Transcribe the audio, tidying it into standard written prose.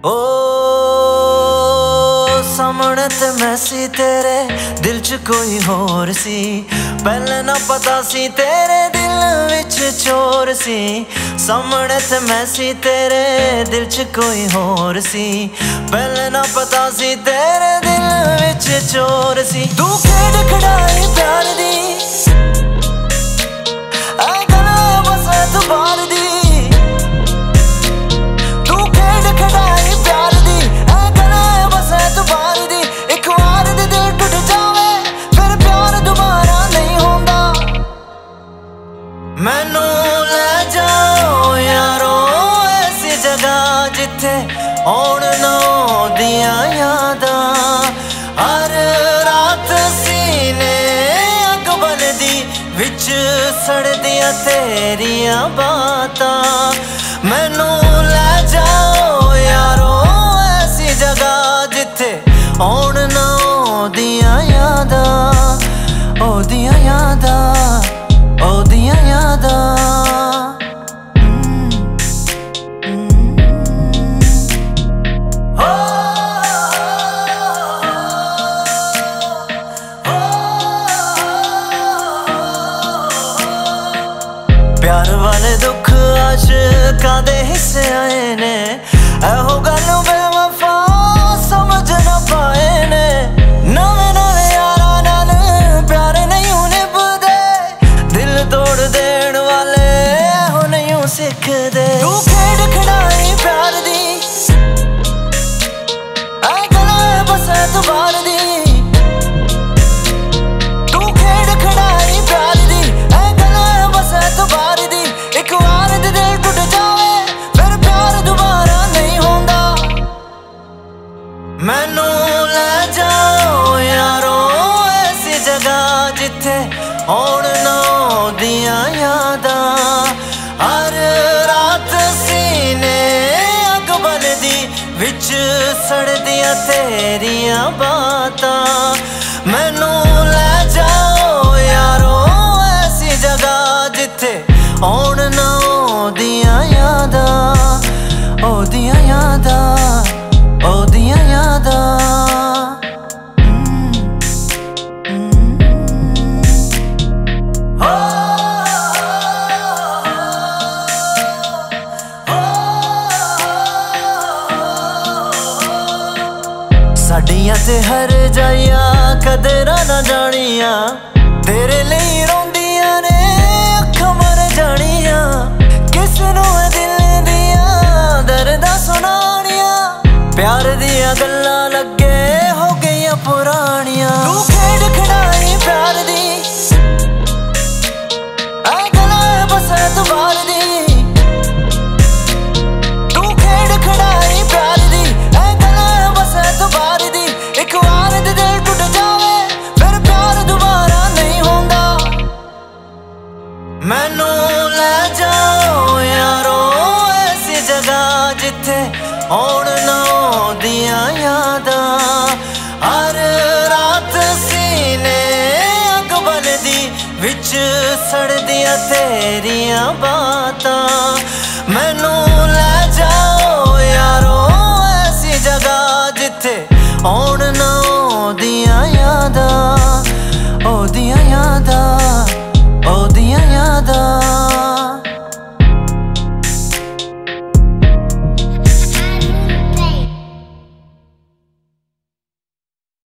ओ सामने ते मैं सी तेरे दिल च कोई होर सी, पहले ना पता सी तेरे दिल विच चोर सी। सामने ते मैं सी तेरे दिल च कोई होर सी, पहले ना पता सी तेरे दिल विच चोर सी। तू खेड खड़ाई प्यार दी ऐ गला बस एतबार दी, तू खेड खड़ाई प्यार दी ऐ गला बस एतबार दी। एक बार दे दिल टुट जावे फिर प्यार दोबारा नहीं होंदा। मैनू ले जाओ यारो ऐसी जगह जिथे आउण ना दियां यादां, हर रात सीने अग बनदी विच सड़दियां तेरियां बातां। मैनू ले जाओ यारो ऐसी जगह जिथे आउण ना दियां यादां, ओदियां यादां, ओदियां यादां। प्यार वाले दुख आशिकां दे हिस्से आए ने, एहो गल बेवफा समझ ना पाए ने। नवे नवे यारां नाल प्यार नहीं निभदे, दिल तोड़ देण वाले एहो नहीं सिखदे। तू खेड खड़ाई प्यार दी ऐ गला बस एतबार दी, तू खेड खड़ाई प्यार दी ऐ गला बस एतबार दी। एक बार दे दिल टुट जावे फिर प्यार दोबारा नहीं होंदा। मैनू ले जाओ यारो ऐसी जगह जिथे आउण ना दियां यादां, हर रात सीने अग बनदी विच सड़दियां तेरियां बातां। मैनू ले जाओ यारो ऐसी जगह जिथे आउण ना दियां यादां, ओदियां यादां, ओदियां यादां। साडियां ते हर जाइयां कदरां ना जानियां, तेरे लिए रोंदियां ने अखां मर जानियां। किस नूं दिल दियां दर्दां सुनानियां, प्यार दियां गल्लां लगे हो गईयां पुरानियां। तू खेड खड़ाई प्यार दी ऐ गला बस एतबार दी, तू खेड खड़ाई प्यार दी ऐ गला बस एतबार दी। एक बार दे दिल टुट जावे फिर प्यार दोबारा नहीं होंदा। मैनू ले जाओ यारो ऐसी जगह जिथे आउण ना दियां यादां, हर रात सीने अग बनदी विच सड़दियां तेरियां बातां। मैनू